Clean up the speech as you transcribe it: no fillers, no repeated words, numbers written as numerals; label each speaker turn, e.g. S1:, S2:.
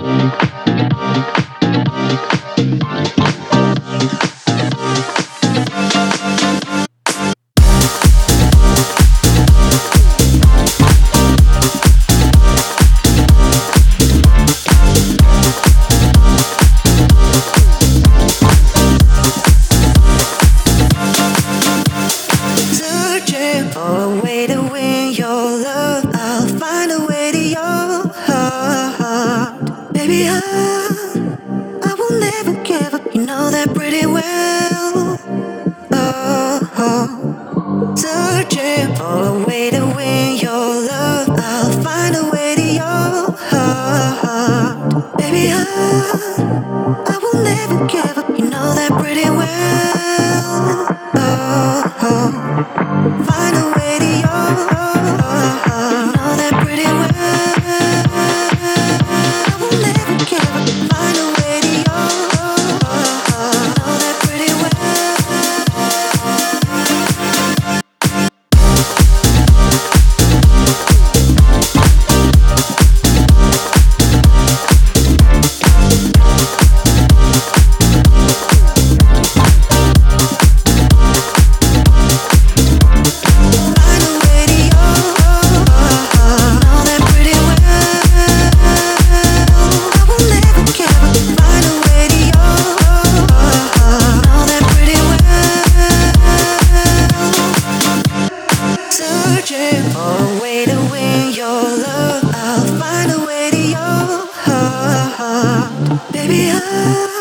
S1: Searching for a way to win your love. I'll find a way to your heart. Baby, I will never give up. You know that pretty well. Oh, searching for a way to win your love. I'll find a way to your heart. Baby, I will never give up. You know that pretty well. Oh, find a way to your heart. You know that pretty well. I will never give up. Find a way to your heart. You know that pretty well. Searching for a way to win your love. I'll find a way to your heart. Baby,